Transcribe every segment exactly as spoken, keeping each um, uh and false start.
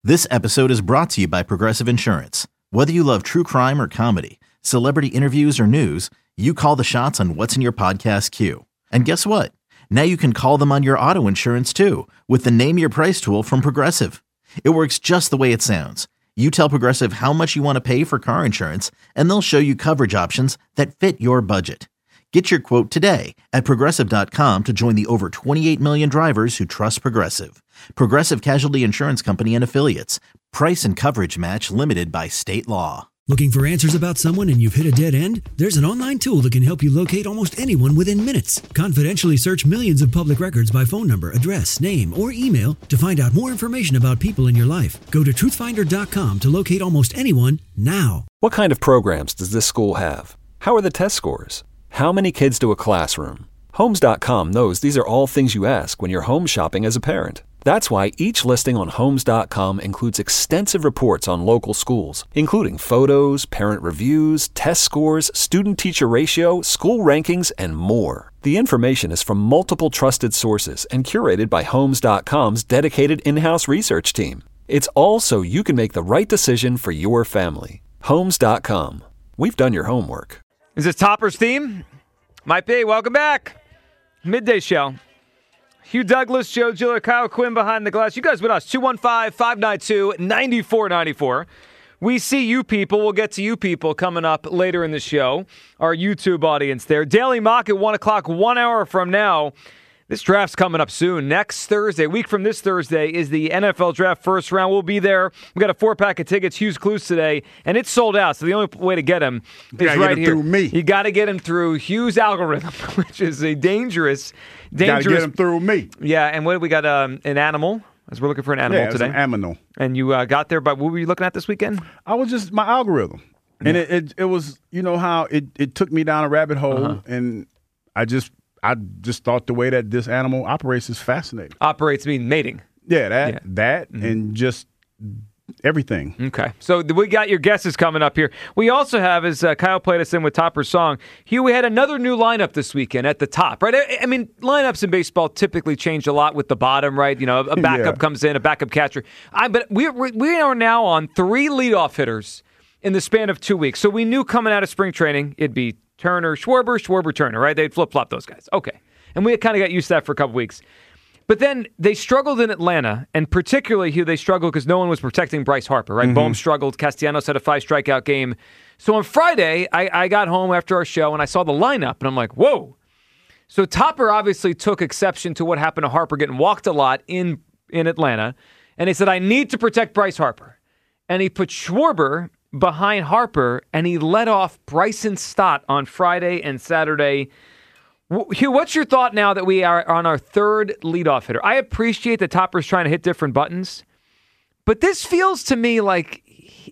This episode is brought to you by Progressive Insurance. Whether you love true crime or comedy, celebrity interviews or news, you call the shots on what's in your podcast queue. And guess what? Now you can call them on your auto insurance too with the Name Your Price tool from Progressive. It works just the way it sounds. You tell Progressive how much you want to pay for car insurance, and they'll show you coverage options that fit your budget. Get your quote today at Progressive dot com to join the over twenty-eight million drivers who trust Progressive. Progressive Casualty Insurance Company and Affiliates. Price and coverage match limited by state law. Looking for answers about someone and you've hit a dead end? There's an online tool that can help you locate almost anyone within minutes. Confidentially search millions of public records by phone number, address, name, or email to find out more information about people in your life. Go to truth finder dot com to locate almost anyone now. What kind of programs does this school have? How are the test scores? How many kids do a classroom? Homes dot com knows these are all things you ask when you're home shopping as a parent. That's why each listing on Homes dot com includes extensive reports on local schools, including photos, parent reviews, test scores, student-teacher ratio, school rankings, and more. The information is from multiple trusted sources and curated by Homes dot com's dedicated in-house research team. It's all so you can make the right decision for your family. Homes dot com. We've done your homework. Is this Topper's theme? Might be. Welcome back. Midday Show. Hugh Douglas, Joe Giller, Kyle Quinn behind the glass. You guys with us. two one five, five nine two, nine four nine four. We see you people. We'll get to you people coming up later in the show. Our YouTube audience there. Daily Mock at one o'clock, one hour from now. This draft's coming up soon. Next Thursday, a week from this Thursday, is the N F L Draft first round. We'll be there. We got a four-pack of tickets, Hughes Clues today, and it's sold out. So the only way to get him is right get him here. Through me. You got to get him through Hughes' algorithm, which is a dangerous, dangerous. Got to get him through me. Yeah, and what do we got? Um, an animal, as we're looking for an animal yeah, today. An animal. And you uh, got there, but what were you looking at this weekend? I was just my algorithm, and yeah. it, it it was you know how it it took me down a rabbit hole, uh-huh. and I just. I just thought the way that this animal operates is fascinating. Operates mean mating. Yeah, that, yeah. that, mm-hmm. and just everything. Okay. So we got your guesses coming up here. We also have, as uh, Kyle played us in with Topper's song, Hugh, we had another new lineup this weekend at the top, right? I, I mean, lineups in baseball typically change a lot with the bottom, right? You know, a backup yeah. comes in, a backup catcher. I, but we we are now on three leadoff hitters in the span of two weeks. So we knew coming out of spring training it'd be Turner, Schwarber, Schwarber, Turner, right? They'd flip-flop those guys. Okay. And we kind of got used to that for a couple weeks. But then they struggled in Atlanta, and particularly here they struggled because no one was protecting Bryce Harper, right? Mm-hmm. Bohm struggled. Castellanos had a five-strikeout game. So on Friday, I, I got home after our show, and I saw the lineup, and I'm like, whoa. So Topper obviously took exception to what happened to Harper getting walked a lot in, in Atlanta, and he said, I need to protect Bryce Harper. And he put Schwarber behind Harper, and he let off Bryson Stott on Friday and Saturday. Hugh, what's your thought now that we are on our third leadoff hitter? I appreciate that Topper's trying to hit different buttons, but this feels to me like he,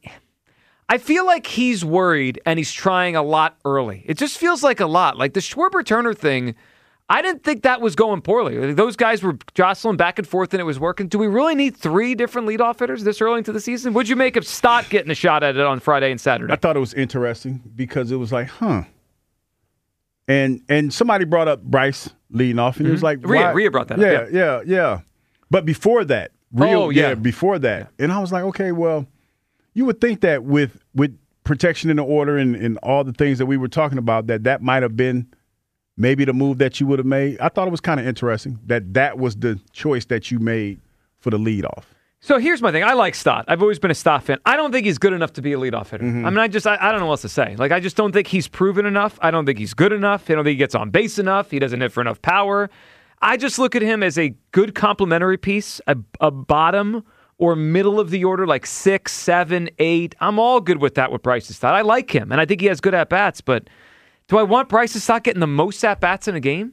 I feel like he's worried and he's trying a lot early. It just feels like a lot. Like the Schwarber-Turner thing, I didn't think that was going poorly. Those guys were jostling back and forth and it was working. Do we really need three different leadoff hitters this early into the season? What'd you make of Stott getting a shot at it on Friday and Saturday? I thought it was interesting because it was like, huh. And and somebody brought up Bryce leading off, and mm-hmm. it was like, Rhea, Rhea brought that yeah, up. Yeah, yeah, yeah. But before that, real, oh, yeah. yeah, before that. Yeah. And I was like, okay, well, you would think that with with protection in the order and, and all the things that we were talking about, that that might have been maybe the move that you would have made. I thought it was kind of interesting that that was the choice that you made for the leadoff. So here's my thing. I like Stott. I've always been a Stott fan. I don't think he's good enough to be a leadoff hitter. Mm-hmm. I mean, I just, I, I don't know what else to say. Like, I just don't think he's proven enough. I don't think he's good enough. I don't think he gets on base enough. He doesn't hit for enough power. I just look at him as a good complementary piece, a, a bottom or middle of the order, like six, seven, eight. I'm all good with that with Bryce Stott. I like him, and I think he has good at-bats, but do I want Bryce Stott getting the most at-bats in a game?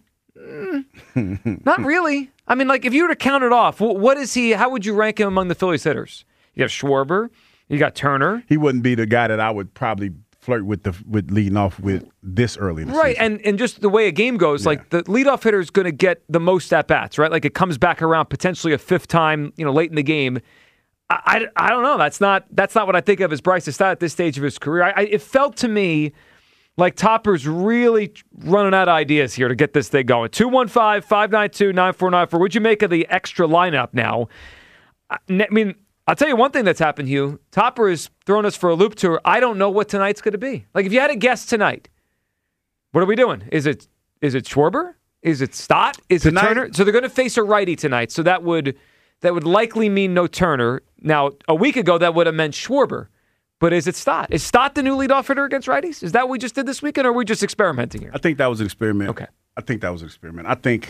Mm, not really. I mean, like, if you were to count it off, what is he, how would you rank him among the Phillies hitters? You have Schwarber, you got Turner. He wouldn't be the guy that I would probably flirt with the with leading off with this early in the right, season. and and just the way a game goes, yeah. like the leadoff hitter is going to get the most at bats, right? Like it comes back around potentially a fifth time, you know, late in the game. I, I, I don't know. That's not that's not what I think of as Bryce Stott at this stage of his career. I, I, it felt to me like Topper's really running out of ideas here to get this thing going. two one five, five nine two, nine four nine four. What'd you make of the extra lineup now? I mean, I'll tell you one thing that's happened, Hugh. Topper has thrown us for a loop tour. I don't know what tonight's going to be. Like, if you had a guess tonight, what are we doing? Is it is it Schwarber? Is it Stott? Is tonight, it Turner? So they're going to face a righty tonight. So that would that would likely mean no Turner. Now, a week ago, that would have meant Schwarber. But is it Stott? Is Stott the new leadoff hitter against righties? Is that what we just did this weekend, or are we just experimenting here? I think that was an experiment. Okay. I think that was an experiment. I think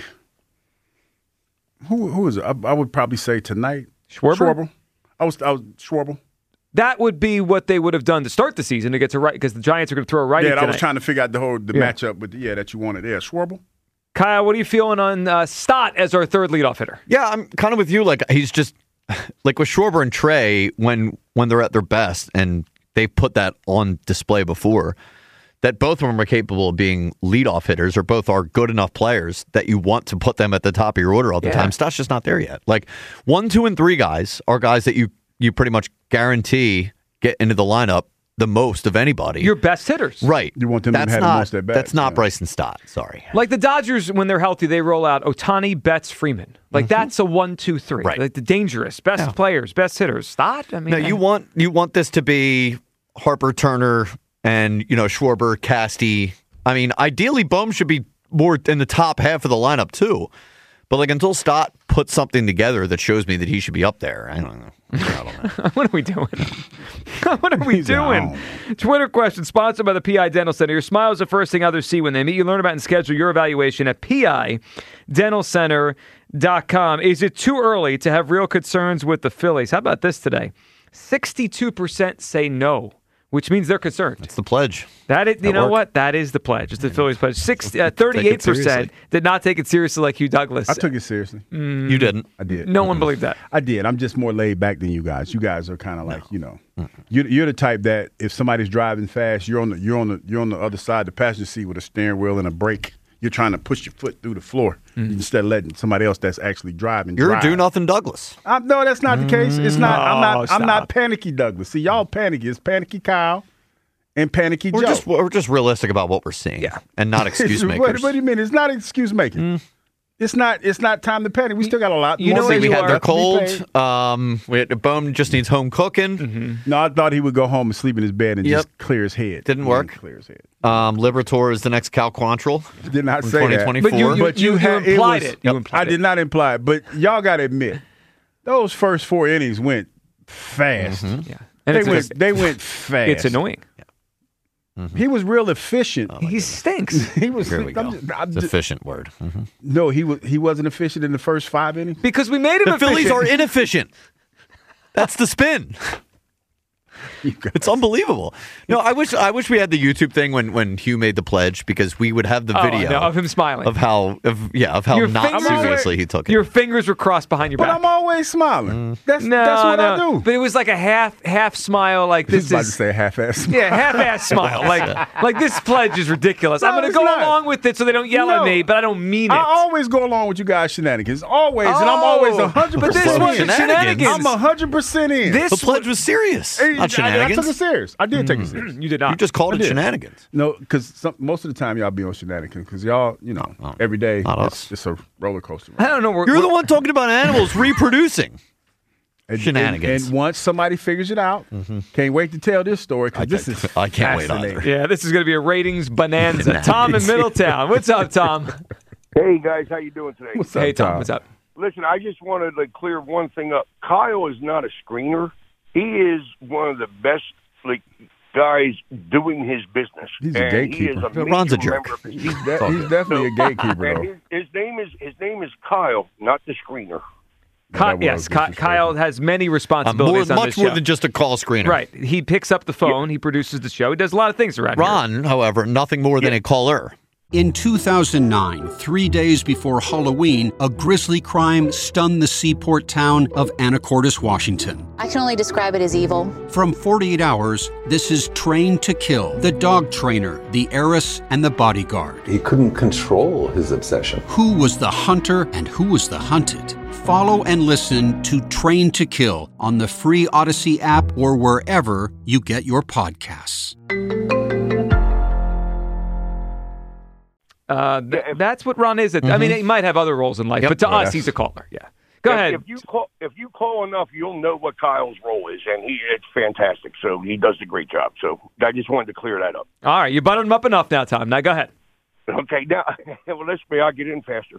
who who is it? I, I would probably say tonight. Schwarber? Schwarber. I was I was Schwarber. That would be what they would have done to start the season to get to right, because the Giants are going to throw a righty Yeah, tonight. I was trying to figure out the whole the Yeah. matchup with the, yeah that you wanted. Yeah, Schwarber. Kyle, what are you feeling on uh, Stott as our third leadoff hitter? Yeah, I'm kind of with you. Like, he's just like with Schwarber and Trey when when they're at their best, and they put that on display before, that both of them are capable of being leadoff hitters, or both are good enough players that you want to put them at the top of your order all the Yeah. time. Stott's just not there yet. Like, one, two, and three guys are guys that you you pretty much guarantee get into the lineup the most of anybody. Your best hitters. Right. You want them to that's have the not, most at bats, That's not yeah. Bryson Stott. Sorry. Like the Dodgers, when they're healthy, they roll out Ohtani, Betts, Freeman. Like that's a one, two, three. Right. Like the dangerous, best Yeah. players, best hitters. Stott? I mean, No, you I- want you want this to be Harper, Turner, and you know Schwarber, Casty. I mean, ideally, Bohm should be more in the top half of the lineup too. But like until Stott puts something together that shows me that he should be up there, I don't know. I don't know. What are we doing? What are we He's doing? Twitter question sponsored by the P I Dental Center. Your smile is the first thing others see when they meet you. Learn about and schedule your evaluation at P I dental center dot com. Is it too early to have real concerns with the Phillies? How about this today? sixty-two percent say no, which means they're concerned. It's the pledge. That is, you At know work. what? That is the pledge. It's the Phillies pledge. Six, uh, thirty-eight percent seriously. did not take it seriously like Hugh Douglas. I took it seriously. You didn't. I did. No one believed that. I did. I'm just more laid back than you guys. You guys are kind of like, you know, you're, you're the type that if somebody's driving fast, you're on the you're on the you're on the other side of the passenger seat with a steering wheel and a brake. You're trying to push your foot through the floor instead of letting somebody else that's actually driving. You're drive. a do nothing Douglas. I'm, no, that's not the case. It's not. I'm Oh, not. I'm not stop. panicky, Douglas. See, y'all panicky. It's panicky Kyle and panicky We're Joe. just we're just realistic about what we're seeing, Yeah. and not excuse what, makers. what do you mean? It's not excuse making. It's not. It's not time to panic. We still got a lot. You more know things what we you to had are- the be paid. cold. Um, we had, Bone just needs home cooking. No, I thought he would go home and sleep in his bed and Yep. just clear his head. Didn't He work. Clear his head. Um, Liberator is the next Cal Quantrill. Did not from say that. twenty twenty-four. But you- you- But you, you had, implied was- it. You implied I it. did not imply it. But y'all got to admit, those first four innings went fast. Yeah. And They it's, went. They went fast. it's annoying. He was real efficient. He stinks. he was. Here we I'm go. just- I'm It's just- efficient word. Mhm. no, he was. He wasn't efficient in the first five innings. Because we made him The Phillies efficient. are inefficient. That's the spin. It's unbelievable. No, I wish I wish we had the YouTube thing when, when Hugh made the pledge, because we would have the Oh, video no, of him smiling. of how of yeah of how Your not fingers- seriously he took it. Your fingers were crossed behind your But back. I'm always smiling. That's no, that's what no. I do. But it was like a half half smile, like This this is about to is say a half-ass. yeah, half-ass smile. Like like this pledge is ridiculous. I'm No, going to it's go not. along with it so they don't yell No. at me, but I don't mean it. I always go along with you guys' shenanigans. Always, and I'm always Oh, one hundred but this percent wasn't in. shenanigans. I'm one hundred percent in. This the pledge was serious, Hey, not I, I took it shenanigans. serious. I did take it serious. You did not. You just called I it did. shenanigans. No, because most of the time y'all be on shenanigans because y'all, you know, no. every day Not it's, us. it's a roller coaster. I don't know. We're, You're we're, the one talking about animals reproducing. And, Shenanigans. And, and once somebody figures it out, can't wait to tell this story because this is I can't wait fascinating. either. Yeah, this is going to be a ratings bonanza. Tom in Middletown. What's up, Tom? Hey guys, how you doing today? What's up, Hey, Tom. Tom? What's up? Listen, I just wanted to clear one thing up. Kyle is not a screener. He is one of the best like guys doing his business. He's a And gatekeeper. He is a Ron's a major jerk. member of his He's, team. de- he's definitely a gatekeeper, And though. his, his name is his name is Kyle, not the screener. That Ky- was yes, Ky- disrespectful. Kyle has many Uh, more, responsibilities on much this more show. than just a call screener. Right. He picks up the phone. He produces the show. He does a lot of things around here. Ron, however, nothing more than a caller. In two thousand nine, three days before Halloween, a grisly crime stunned the seaport town of Anacortes, Washington. I can only describe it as evil. From forty-eight hours, this is Train to Kill, the dog trainer, the heiress, and the bodyguard. He couldn't control his obsession. Who was the hunter and who was the hunted? Follow and listen to Train to Kill on the free Odyssey app or wherever you get your podcasts. Uh, th- that's what Ron is. I mean, he might have other roles in life, Yep. but to Well, us, that's- he's a caller. Yeah. Go if, ahead. If you call, if you call enough, you'll know what Kyle's role is, and he it's fantastic. So he does a great job. So I just wanted to clear that up. All right, you buttoned him up enough now, Tom. Now go ahead. Okay, now well, let's be. I'll get in faster.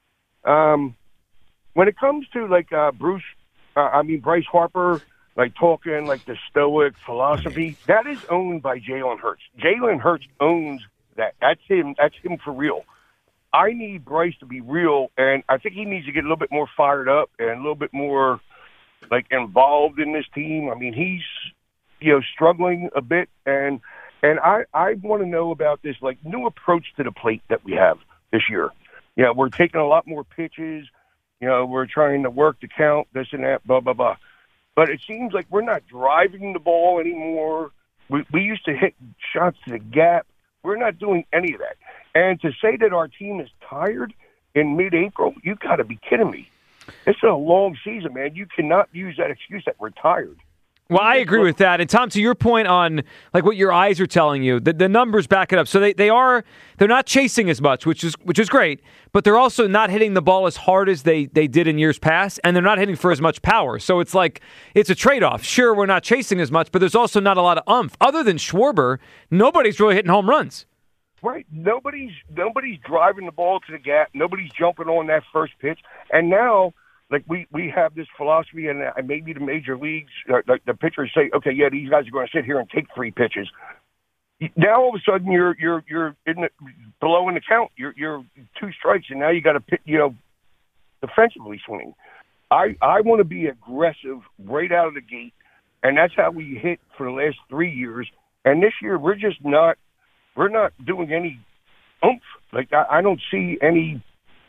Um, when it comes to like uh, Bruce, uh, I mean Bryce Harper, like talking like the Stoic philosophy, that is owned by Jalen Hurts. Jalen Hurts owns that. That's him. That's him for real. I need Bryce to be real, and I think he needs to get a little bit more fired up and a little bit more like involved in this team. I mean, he's you know struggling a bit, and and I I want to know about this like new approach to the plate that we have this year. You know, we're taking a lot more pitches. You know, we're trying to work the count, this and that, blah blah blah. But it seems like we're not driving the ball anymore. We we used to hit shots to the gap. We're not doing any of that. And to say that our team is tired in mid-April, you got to be kidding me. It's a long season, man. You cannot use that excuse that we're tired. Well, I agree with that. And Tom, to your point on like what your eyes are telling you, the, the numbers back it up. So they, they are they're not chasing as much, which is which is great, but they're also not hitting the ball as hard as they, they did in years past, and they're not hitting for as much power. So it's like it's a trade-off. Sure, we're not chasing as much, but there's also not a lot of umph. Other than Schwarber, nobody's really hitting home runs. Right. Nobody's nobody's driving the ball to the gap. Nobody's jumping on that first pitch. And now, like we, we have this philosophy, and uh, maybe the major leagues, uh, the, the pitchers say, okay, yeah, these guys are going to sit here and take three pitches. Now all of a sudden you're you're you're in the, below in the count. You're you're two strikes, and now you got to you know defensively swing. I I want to be aggressive right out of the gate, and that's how we hit for the last three years. And this year we're just not. We're not doing any oomph. Like, I, I don't see any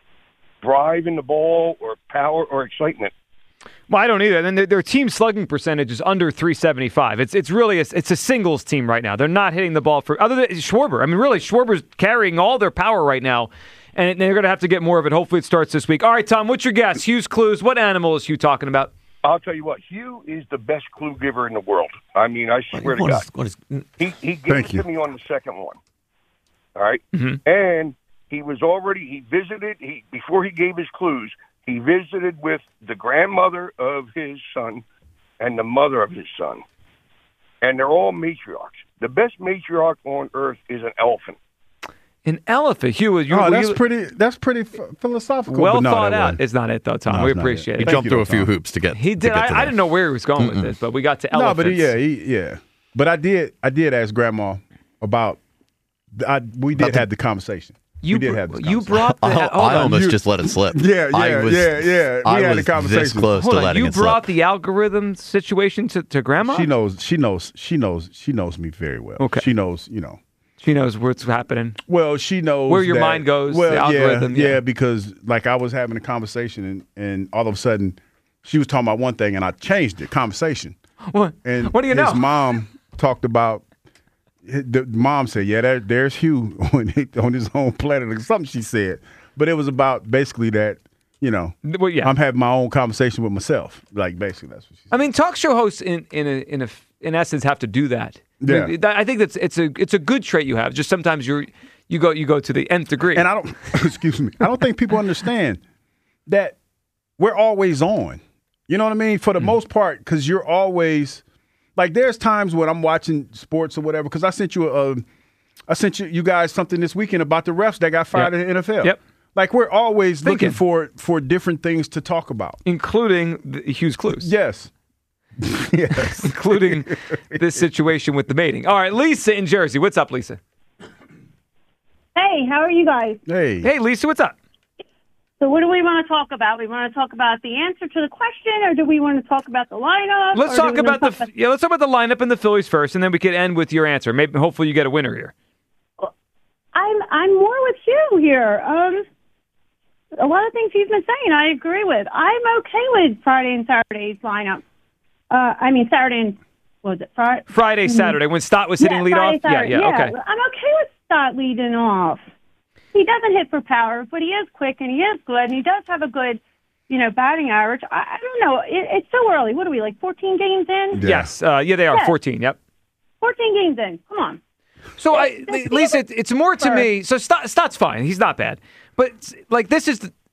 drive in the ball or power or excitement. Well, I don't either. And their, their team slugging percentage is under three seventy-five. It's it's really a, it's a singles team right now. They're not hitting the ball for other than Schwarber. I mean, really, Schwarber's carrying all their power right now, and they're going to have to get more of it. Hopefully, it starts this week. All right, Tom, what's your guess? Hugh's clues. What animal is Hugh talking about? I'll tell you what, Hugh is the best clue giver in the world. I mean, I swear to God. What is, he he gave it to me on the second one. All right? Mm-hmm. And he was already, he visited, he before he gave his clues, he visited with the grandmother of his son and the mother of his son. And they're all matriarchs. The best matriarch on earth is an elephant. An elephant, Hugh. You, oh, that's you, pretty. That's pretty f- philosophical. Well no, thought out. Wasn't. It's not it though, Tom. No, we it's appreciate it. it. He jumped through a few hoops to get. He did. To get I, to I didn't know where he was going Mm-mm. with this, but we got to elephants. No, but yeah, he, yeah. But I did. I did ask Grandma about. I we did about have the, the conversation. You we did br- have this you brought. The, I, I almost you, just let it slip. Yeah, yeah, I was, yeah, yeah. We I had was the conversation. this close Hold to on, letting you it brought slip. the algorithm situation to, to Grandma. She knows. She knows. She knows. She knows me very well. Okay. She knows. You know. She knows what's happening. Well, she knows where your that, mind goes. Well, the algorithm. Yeah, yeah, yeah, because like I was having a conversation, and, and all of a sudden, she was talking about one thing, and I changed the conversation. What? And what do you his know? His mom talked about. The mom said, "Yeah, there, there's Hugh on, on his own planet," or something she said. But it was about basically that. You know, well, yeah. I'm having my own conversation with myself. Like basically, that's what she said. I mean, talk show hosts in in a, in a, in essence have to do that. Yeah. I, mean, I think that's it's a it's a good trait you have. Just sometimes you're you go you go to the nth degree. And I don't excuse me. I don't think people understand that we're always on. You know what I mean? For the mm. most part, because you're always like. There's times when I'm watching sports or whatever. Because I sent you a, I sent you you guys something this weekend about the refs that got fired yep. in the N F L. Yep. Like we're always Thinking. looking for for different things to talk about, including the Hughes clues. Yes. Yes. Including this situation with the mating. All right, Lisa in Jersey. What's up, Lisa? Hey, how are you guys? Hey. Hey, Lisa, what's up? So what do we want to talk about? We want to talk about the answer to the question, or do we want to talk about the lineup? Let's talk about the talk about... yeah. Let's talk about the lineup and the Phillies first, and then we could end with your answer. Maybe, hopefully, you get a winner here. I'm I'm more with you here. Um, a lot of things he's been saying, I agree with. I'm okay with Friday and Saturday's lineup. Uh, I mean Saturday and what was it Friday? Friday, Saturday when Stott was hitting yeah, lead Friday, off. Saturday. Yeah, yeah, yeah. okay. I'm okay with Stott leading off. He doesn't hit for power, but he is quick and he is good, and he does have a good, you know, batting average. I, I don't know. It, it's so early. What are we, like fourteen games in? Yeah. Yes. Uh, yeah, they are. Yeah. fourteen, yep. fourteen games in. Come on. So, I, Lisa, it's more to me. So, Stott, Stott's fine. He's not bad. But, like, this is the,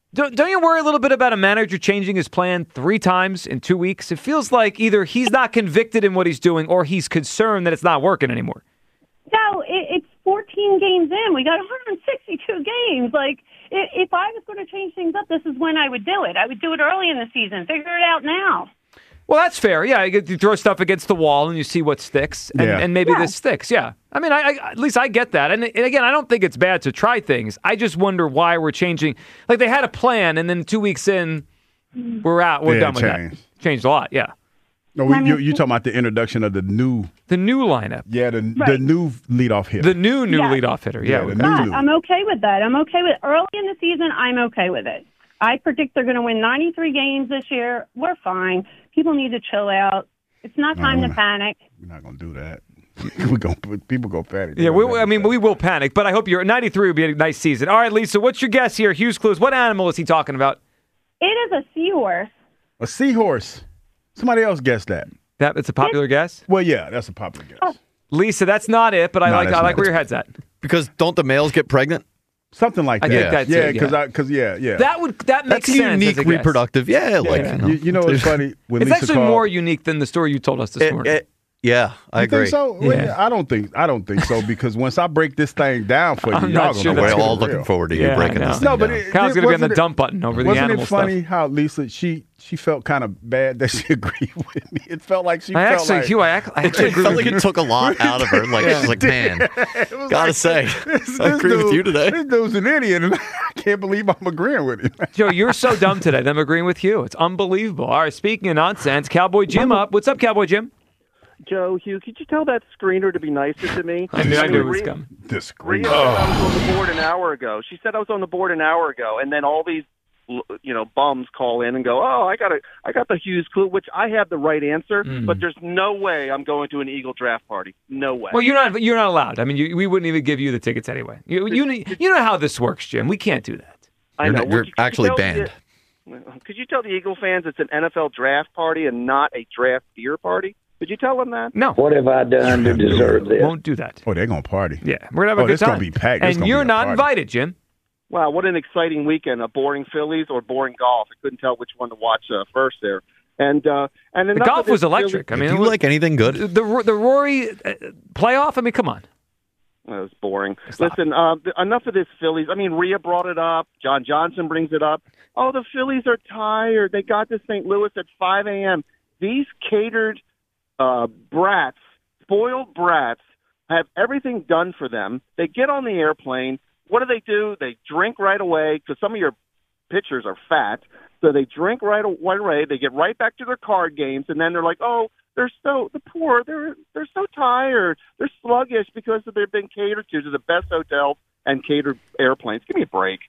Don't, don't you worry a little bit about a manager changing his plan three times in two weeks? It feels like either he's not convicted in what he's doing or he's concerned that it's not working anymore. No, it, it's fourteen games in. We got one hundred sixty-two games. Like, if, if I was going to change things up, this is when I would do it. I would do it early in the season. Figure it out now. Well, that's fair. Yeah, you, you throw stuff against the wall and you see what sticks, and, Yeah. and maybe Yeah. this sticks. Yeah, I mean, I, I, at least I get that. And, and again, I don't think it's bad to try things. I just wonder why we're changing. Like they had a plan, and then two weeks in, we're out. We're Yeah, done with changed. that. Changed a lot. Yeah, No, we, you you talking about the introduction of the new, the new lineup, yeah, the the Right. new leadoff hitter. the new new Yeah. leadoff hitter. Yeah, Yeah, we the got- new- Yeah, I'm okay with that. I'm okay with early in the season. I'm okay with it. I predict they're going to win ninety-three games this year. We're fine. People need to chill out. It's not time No, to panic. We're not gonna do that. We're gonna put people go panic. Yeah, we, I mean, we will panic, but I hope you're ninety-three would be a nice season. All right, Lisa, what's your guess here? Hughes Clues. What animal is he talking about? It is a seahorse. a seahorse. Somebody else guessed that. That it's a popular guess. Well, yeah, that's a popular guess. Lisa, that's not it, but I No, like that's I like not where it. your head's at. Because don't the males get pregnant? Something like I that. think that's yeah, it, because yeah. I because yeah, yeah. That would that makes That's a sense. unique as a guess. reproductive. Yeah, like Yeah. you know. you, you know what's funny? When It's Lisa actually called, more unique than the story you told us this It- morning. it- yeah, I You agree. think so? Well, Yeah. I don't think I don't think so because once I break this thing down for you, I'm y'all not gonna sure know We're that's what's all real. looking forward to you Yeah, I breaking know. this. No, thing but down. it, Kyle's it- gonna be on wasn't the it- dump button over the wasn't animal it funny stuff. how Lisa she she felt kind of bad that she agreed with me. It felt like she I felt actually, like, Hugh, I, ac- I actually It agree felt with like you. it took a lot out of her. Like she's like, man, It was gotta like, say, this- I this agree with dude- you today. This dude's an idiot, and I can't believe I'm agreeing with him. Joe, you're so dumb today. I'm agreeing with you. It's unbelievable. All right, speaking of nonsense, Cowboy Jim up. What's up, Cowboy Jim? Joe, Hugh, could you tell that screener to be nicer to me? I knew, I knew it was Rhea- coming. Discreet. Rhea said I was on the board an hour ago. She said I was on the board an hour ago, and then all these, you know, bums call in and go, "Oh, I got a, I got the Hughes clue," which I have the right answer, Mm. but there's no way I'm going to an Eagle draft party. No way. Well, you're not. You're not allowed. I mean, you, we wouldn't even give you the tickets anyway. You, you, know- you know how this works, Jim. We can't do that. I You're know. not- Well, you're could you actually tell banned. the- could you tell the Eagle fans it's an N F L draft party and not a draft beer party? Could you tell them that? No, What have I done to deserve this? won't do that. Oh, they're gonna party. Yeah, we're gonna have a Oh, good this time. gonna be packed. This And gonna you're be a not party. invited, Jim. Wow, what an exciting weekend! A boring Phillies or boring golf. I couldn't tell which one to watch uh, first there. And uh, and The enough golf of this was electric. Philly- I mean, Do it you was- like anything good? the the, the Rory uh, playoff. I mean, come on. That was boring. Stop. Listen, uh, th- enough of this Phillies. I mean, Rhea brought it up. John Johnson brings it up. Oh, the Phillies are tired. They got to Saint Louis at five a.m. These catered uh, brats, spoiled brats, have everything done for them. They get on the airplane. What do they do? They drink right away because some of your pitchers are fat. So they drink right away. They get right back to their card games, and then they're like, "Oh, they're so the poor. They're they're so tired. They're sluggish because they've been catered to to the best hotels and catered airplanes. Give me a break."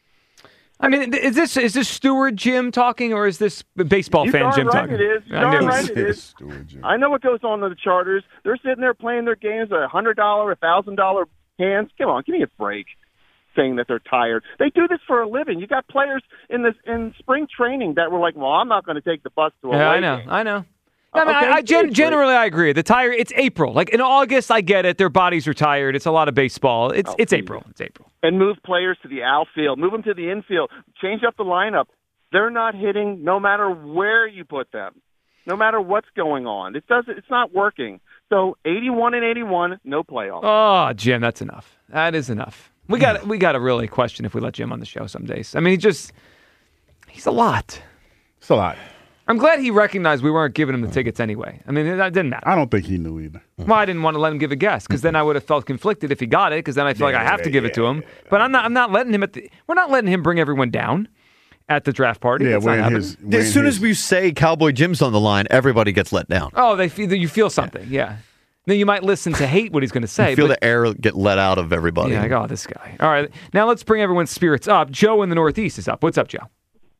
I mean, is this is this Stewart Jim talking, or is this baseball You fan darn Jim right talking? it is. You I darn knew it right was- it is. I know what goes on in the charters. They're sitting there playing their games at a hundred dollar, a thousand dollar hands. Come on, give me a break. Saying that they're tired. They do this for a living. You got players in this in spring training that were like, "Well, I'm not going to take the bus to a Yeah, away I know. game." I know. I, mean, Okay, I, I gen- great. generally I agree. The tire. It's April. Like in August, I get it. Their bodies are tired. It's a lot of baseball. It's Oh, it's please. April. It's April. And move players to the outfield, move them to the infield, change up the lineup. They're not hitting no matter where you put them, no matter what's going on. It does. It's not working. So eighty-one and eighty-one, no playoffs. Oh, Jim, that's enough. That is enough. We got we got to really question if we let Jim on the show some days. I mean, he just he's a lot. It's a lot. I'm glad he recognized we weren't giving him the tickets anyway. I mean, that didn't matter. I don't think he knew either. Well, I didn't want to let him give a guess because then I would have felt conflicted if he got it because then I feel like I have to give it to him. But I'm not. I'm not letting him at the. We're not letting him bring everyone down at the draft party. Yeah, That's not we're in happening. his. we're As in soon his- as we say Cowboy Jim's on the line, everybody gets let down. Oh, they feel you feel something. Yeah. Then you might listen to hate what he's going to say. You feel but, the air get let out of everybody. yeah, like, oh, this guy. All right, now let's bring everyone's spirits up. Joe in the Northeast is up. What's up, Joe?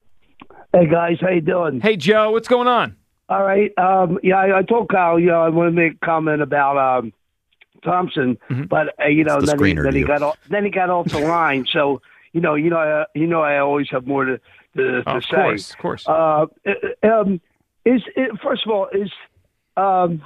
Hey guys, how you doing? Hey, Joe, what's going on? All right. Um, yeah, I, I told Kyle. You know, I want to make a comment about um, Thompson, Mhm. but uh, you know, It's the then he, screener then he deal. got off, then he got off the line. So you know, you know, I, you know, I always have more to to, to Oh, of say. course, of course. Uh, um, is it, first of all, is um,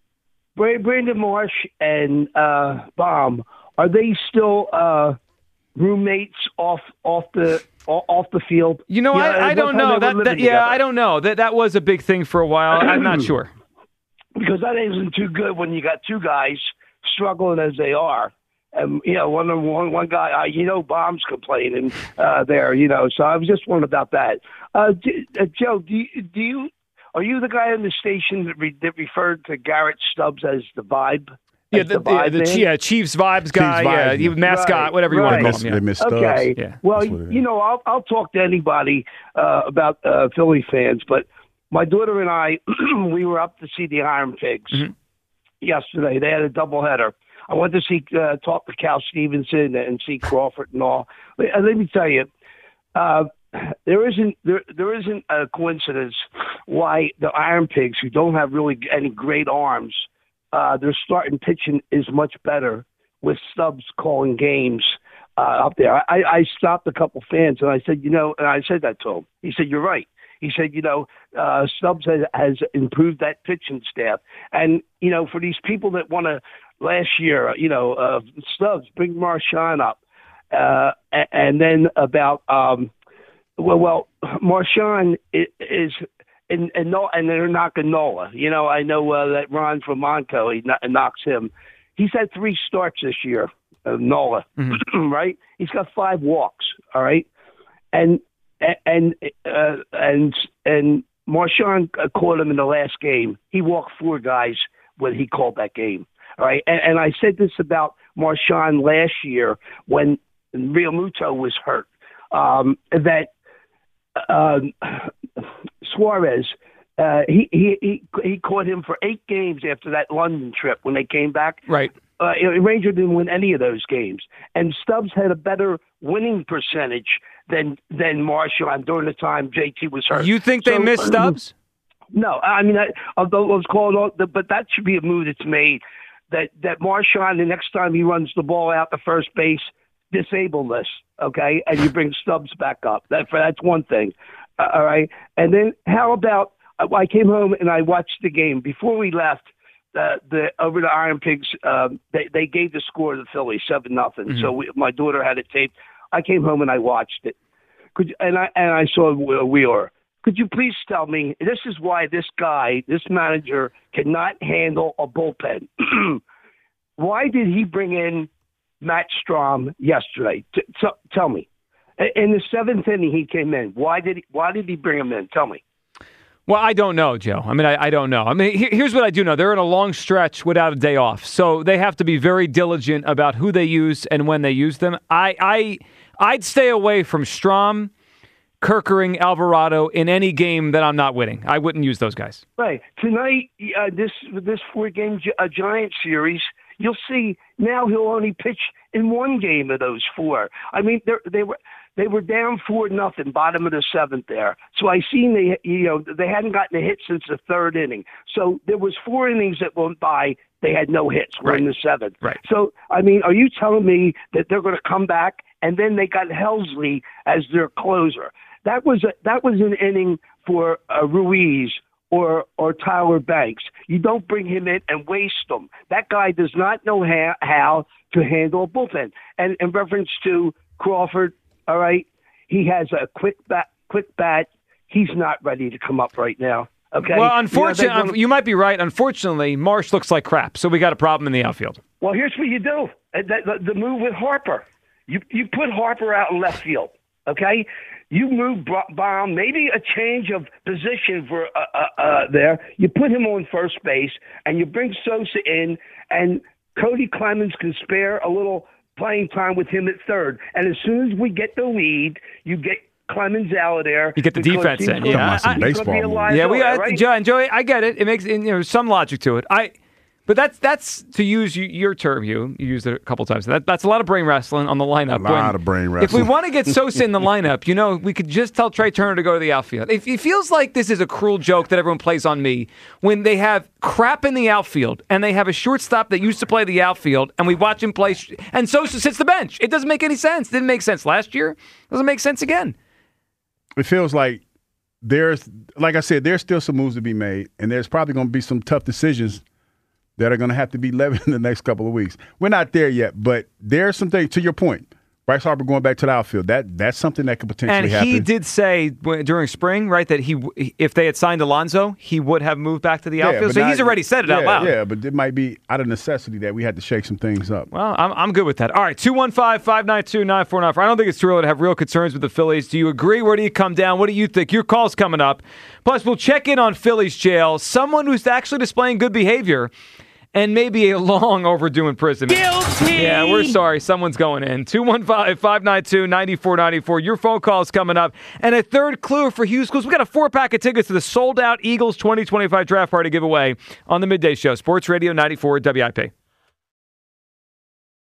Bra- Brandon Marsh and uh, Baum, are they still uh, roommates off off the off the field? You know, yeah, I, I don't know. That, that yeah, I don't know. That that was a big thing for a while. I'm not sure. Because that isn't too good when you got two guys struggling as they are. And, you know, one one, one guy, uh, you know, Bomb's complaining uh, there, you know. So I was just wondering about that. Uh, do, uh, Joe, do you, do you are you the guy on the station that, re, that referred to Garrett Stubbs as the vibe? Yeah, the, the, the, the yeah, Chiefs vibes guy, Chiefs vibes, yeah, yeah. mascot, right, whatever you right. want to call him. Yeah. Okay. Yeah. Well, you know, I'll I'll talk to anybody uh, about uh, Philly fans, but my daughter and I, we were up to see the Iron Pigs mm-hmm. yesterday. They had a doubleheader. I went to see uh, talk to Cal Stevenson and see Crawford and all. Let, let me tell you, uh, there isn't there there isn't a coincidence why the Iron Pigs, who don't have really any great arms, uh, their starting pitching is much better with Stubbs calling games uh, up there. I, I stopped a couple fans and I said, you know, and I said that to him. He said, you're right. He said, you know, uh, Stubbs has, has improved that pitching staff. And, you know, for these people that want to, last year, you know, uh, Stubbs, bring Marshawn up. Uh, and then about, um, well, well, Marshawn is, and, and, no, and they're knocking Nola. You know, I know uh, that Ron from Monco, he kn- knocks him. He's had three starts this year, uh, Nola, mm-hmm. right? He's got five walks, all right? And, And uh, and and Marshawn caught him in the last game. He walked four guys when he called that game. All right, and, and I said this about Marshawn last year when Real Muto was hurt. Um, that uh, Suarez, uh, he, he he he caught him for eight games after that London trip when they came back. Right. Uh, Ranger didn't win any of those games, and Stubbs had a better winning percentage than than Marshawn during the time J T was hurt. You think they so, missed Stubbs? No, I mean, I, although it was called, but that should be a move that's made. That that Marshawn, the next time he runs the ball out to first base, disable this, okay, and you bring Stubbs back up. That that's one thing, uh, all right. And then how about I came home and I watched the game before we left. Uh, the over the Iron Pigs, um, they they gave the score to the Phillies seven nothing. Mm-hmm. So we, my daughter had it taped. I came home and I watched it. Could you, and I and I saw Wheeler. Could you please tell me this is why this guy, this manager, cannot handle a bullpen? Why did he bring in Matt Strom yesterday? T- t- tell me. In the seventh inning, he came in. Why did he, why did he bring him in? Tell me. Well, I don't know, Joe. I mean, I, I don't know. I mean, he, here's what I do know. They're in a long stretch without a day off. So they have to be very diligent about who they use and when they use them. I, I, I'd stay away from Strom, Kerkering, Alvarado in any game that I'm not winning. I wouldn't use those guys. Right. Tonight, uh, this this four-game Gi- uh, Giant series, you'll see now he'll only pitch in one game of those four. I mean, they were... They were down four nothing, bottom of the seventh there. So I seen they, you know, they hadn't gotten a hit since the third inning. So there was four innings that went by. They had no hits. We're right. in the seventh. Right. So I mean, are you telling me that they're going to come back and then they got Helsley as their closer? That was a, that was an inning for uh, Ruiz or or Tyler Banks. You don't bring him in and waste him. That guy does not know how, how to handle a bullpen. And in reference to Crawford. All right, he has a quick bat. Quick bat. He's not ready to come up right now. Okay. Well, unfortunately, you, know, wanna... you might be right. Unfortunately, Marsh looks like crap, so we got a problem in the outfield. Well, here's what you do: the, the, the move with Harper. You you put Harper out in left field. Okay. You move Baum, maybe a change of position for uh, uh, uh, there. You put him on first base, and you bring Sosa in, and Cody Clemens can spare a little playing time with him at third. And as soon as we get the lead, you get Clemens out there. You get the defense in. Yeah, I, I, yeah, we, uh, right? Joe, and Joey, I get it. It makes you know some logic to it. I, but that's that's to use your term. You you used it a couple times. That that's a lot of brain wrestling on the lineup. A lot when, of brain wrestling. If we want to get Sosa in the lineup, you know, we could just tell Trey Turner to go to the outfield. If it feels like this is a cruel joke that everyone plays on me when they have crap in the outfield and they have a shortstop that used to play the outfield and we watch him play and Sosa sits the bench. It doesn't make any sense. Didn't make sense last year. Doesn't make sense again. It feels like there's, like I said, there's still some moves to be made, and there's probably going to be some tough decisions that are going to have to be levied in the next couple of weeks. We're not there yet, but there's some things, to your point, Bryce Harper going back to the outfield, that that's something that could potentially and happen. And he did say during spring, right, that he if they had signed Alonso, he would have moved back to the yeah, outfield. So not, he's already said it yeah, out loud. Yeah, but it might be out of necessity that we had to shake some things up. Well, I'm I'm good with that. All right, two one five, five nine two, nine four nine four. I don't think it's too early to have real concerns with the Phillies. Do you agree? Where do you come down? What do you think? Your call's coming up. Plus, we'll check in on Phillies jail. Someone who's actually displaying good behavior and maybe a long overdue imprisonment. Guilty! Yeah, we're sorry. Someone's going in. two one five, five nine two, nine four nine four. Your phone call is coming up. And a third clue for Hughes Schools. We got a four-pack of tickets to the sold-out Eagles twenty twenty-five draft party giveaway on the Midday Show. Sports Radio ninety-four W I P.